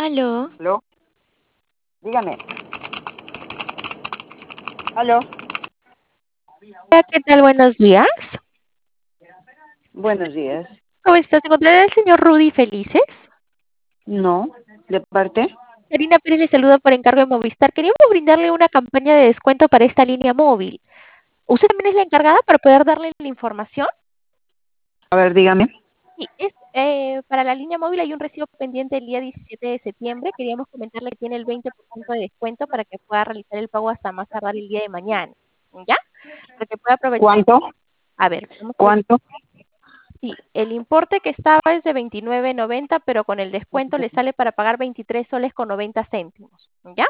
Aló. ¿Aló? Dígame. ¿Aló? Hola, ¿qué tal? Buenos días. Buenos días. ¿Cómo estás? ¿Se encontrará el señor Rudy Felices? No, ¿de parte? Karina Pérez le saluda por encargo de Movistar. Queríamos brindarle una campaña de descuento para esta línea móvil. ¿Usted también es la encargada para poder darle la información? A ver, dígame. Sí, para la línea móvil hay un recibo pendiente el día 17 de septiembre. Queríamos comentarle que tiene el 20% de descuento para que pueda realizar el pago hasta más tardar el día de mañana. ¿Ya? Para que pueda aprovechar. ¿Cuánto? A ver, vamos a ver. ¿Cuánto? Sí, el importe que estaba es de 29.90, pero con el descuento le sale para pagar 23 soles con 90 céntimos, ¿ya?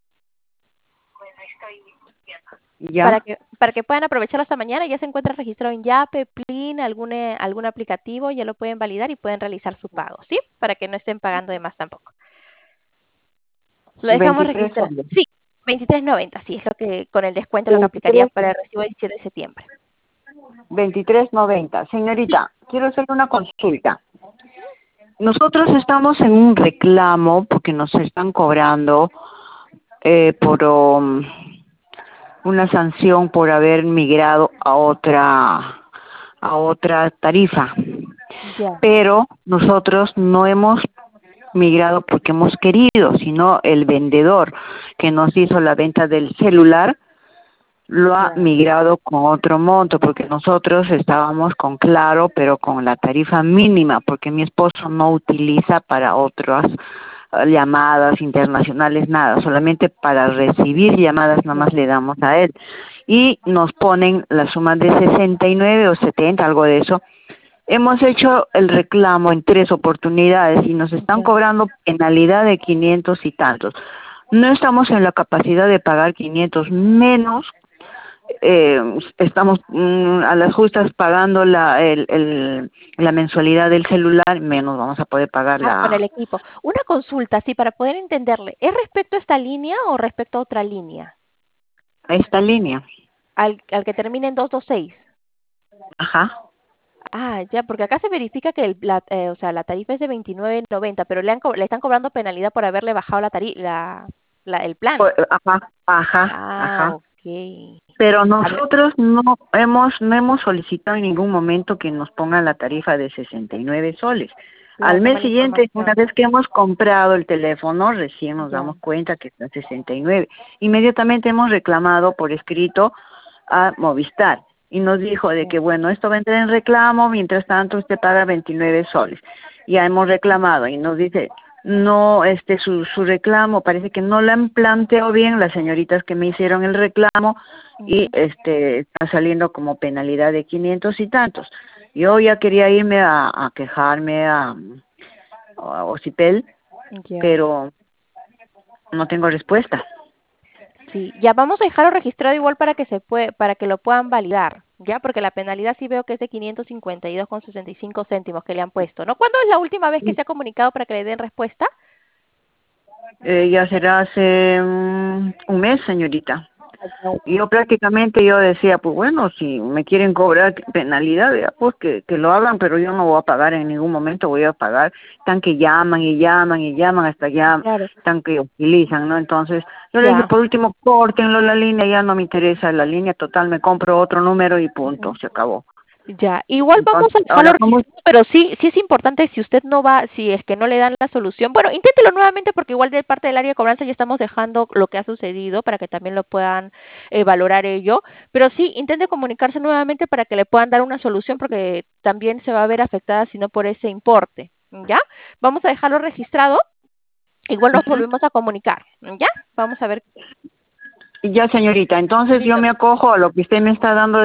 ¿Ya? Para que puedan aprovechar hasta mañana, ya se encuentra registrado en Yape, Plin, algún aplicativo, ya lo pueden validar y pueden realizar su pago, ¿sí? Para que no estén pagando de más tampoco. Lo dejamos 23 registrar. soles. Sí, 23.90, sí, es lo que con el descuento lo que aplicaría 23, para el recibo del 17 de septiembre. 23.90. Sí, Señorita, quiero hacerle una consulta. Nosotros estamos en un reclamo porque nos están cobrando por una sanción por haber migrado a otra tarifa. ya, Pero nosotros no hemos migrado porque hemos querido, sino el vendedor que nos hizo la venta del celular lo ha ya, migrado con otro monto, porque nosotros estábamos con Claro, pero con la tarifa mínima, porque mi esposo no utiliza para otras llamadas internacionales, nada, solamente para recibir llamadas nada más ya, le damos a él. Y nos ponen la suma de 69 o 70, algo de eso. Hemos hecho el reclamo en 3 oportunidades y nos están ya. cobrando penalidad de 500 y tantos. No estamos en la capacidad de pagar 500 menos, eh, estamos a las justas pagando la mensualidad del celular, menos vamos a poder pagar Ah, con el equipo. Una consulta, sí, para poder entenderle. ¿Es respecto a esta línea o respecto a otra línea? esta línea. Al que termine en 226. Ajá. Ah, ya, porque acá se verifica que o sea, la tarifa es de 29.90, pero le están cobrando penalidad por haberle bajado el plan. Ajá, ajá, Ah, ajá. ok. Pero A ver, nosotros no hemos solicitado en ningún momento que nos pongan la tarifa de 69 soles. claro, Al qué mes mala siguiente, una información. vez que hemos comprado el teléfono, recién nos Ya, damos cuenta que está 69. Inmediatamente hemos reclamado por escrito a Movistar y nos dijo de ya, que, bueno, esto va a entrar en reclamo, mientras tanto usted paga 29 soles. Ya hemos reclamado y nos dice, no, su reclamo parece que no lo han planteado bien las señoritas que me hicieron el reclamo y ujú, está saliendo como penalidad de 500 y tantos. Yo ya quería irme a quejarme a Ocipel, ya. pero no tengo respuesta. Sí, ya vamos a dejarlo registrado igual para que lo puedan validar, ¿ya? Porque la penalidad sí veo que es de 552,65 céntimos que le han puesto, ¿no? ¿Cuándo es la última vez que se ha comunicado para que le den respuesta? Ya será hace un mes, señorita. Y yo prácticamente yo decía, pues bueno, si me quieren cobrar penalidad, ya, pues que lo hagan, pero yo no voy a pagar en ningún momento, voy a pagar, tan que llaman y llaman y llaman hasta ya, Claro, tan que utilizan, ¿no? Entonces, yo le dije, ya. por último, córtenlo la línea, ya no me interesa la línea, total, me compro otro número y punto, se acabó. Ya, igual vamos Entonces, a dejarlo ahora, ¿cómo? registrado, pero sí es importante si usted no va, si es que no le dan la solución, bueno, inténtelo nuevamente porque igual de parte del área de cobranza ya estamos dejando lo que ha sucedido para que también lo puedan valorar ello, pero sí, intente comunicarse nuevamente para que le puedan dar una solución porque también se va a ver afectada si no por ese importe, ¿ya? Vamos a dejarlo registrado, igual nos Ujú. volvemos a comunicar, ¿ya? Vamos a ver. Ya, señorita, entonces yo Listo. me acojo a lo que usted me está dando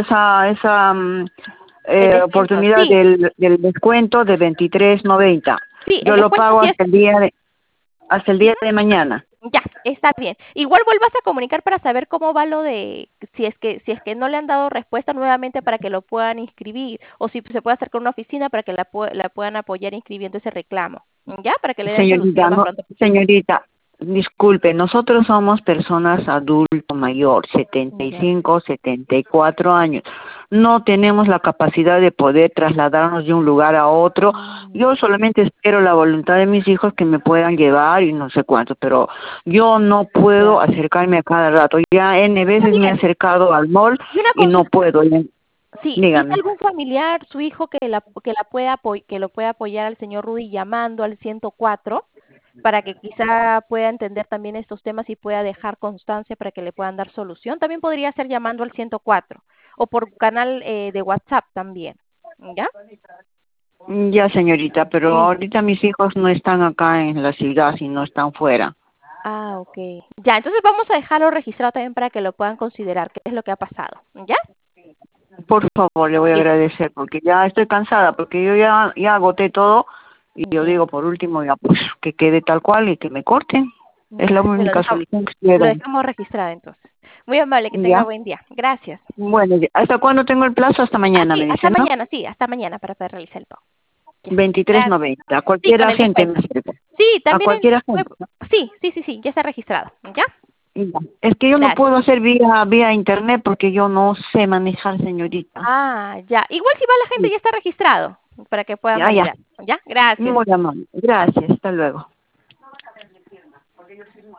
El descuento, oportunidad sí, del descuento de 23.90. sí, el Yo lo descuento pago sí es. hasta el día de mañana. Ya, está bien. Igual vuelvas a comunicar para saber cómo va lo de si es que no le han dado respuesta nuevamente para que lo puedan inscribir o si se puede hacer con una oficina para que la puedan apoyar inscribiendo ese reclamo. ¿Ya? Para que le den solución Señorita, lo más no, pronto posible. señorita, Disculpe, nosotros somos personas adulto mayor, Ya. 75, 74 años. No tenemos la capacidad de poder trasladarnos de un lugar a otro. Mm, Yo solamente espero la voluntad de mis hijos que me puedan llevar y no sé cuánto, pero yo no puedo ya. acercarme a cada rato. Ya N Está veces me he bien. acercado al mall Y una y no consulta. puedo. Sí, ¿tiene Dígame. algún familiar, su hijo, que lo pueda apoyar al señor Rudy llamando al 104 para que quizá pueda entender también estos temas y pueda dejar constancia para que le puedan dar solución? También podría ser llamando al 104 o por canal de WhatsApp también, ¿ya? Ya, señorita, pero Sí. ahorita mis hijos no están acá en la ciudad, sino están fuera. Ah, ok. Ya, entonces vamos a dejarlo registrado también para que lo puedan considerar, qué es lo que ha pasado, ¿ya? Por favor, le voy a Ya, agradecer porque ya estoy cansada, porque yo ya agoté todo y yo ya, digo por último ya pues que quede tal cual y que me corten. Es la ya. única solución que quiero. Lo dejamos registrado entonces. Muy amable, que tenga Ya. buen día. Gracias. Bueno, ¿hasta cuándo tengo el plazo? Hasta Ah, mañana, sí, me dice, hasta ¿no? mañana, sí, hasta mañana para poder realizar el pago. Ya, gracias. 23.90. A Sí, cualquier con el agente me descuento. acerco. Sí, A también cualquier agente. sí, ya está registrado. ¿Ya? Ya. Es que yo no Gracias. puedo hacer vía internet porque yo no sé manejar, señorita. Ah, ya. Igual si va la gente ya está registrado para que puedan Ya, ya. validar. ¿Ya? Gracias. Muy amable. Gracias. Hasta luego.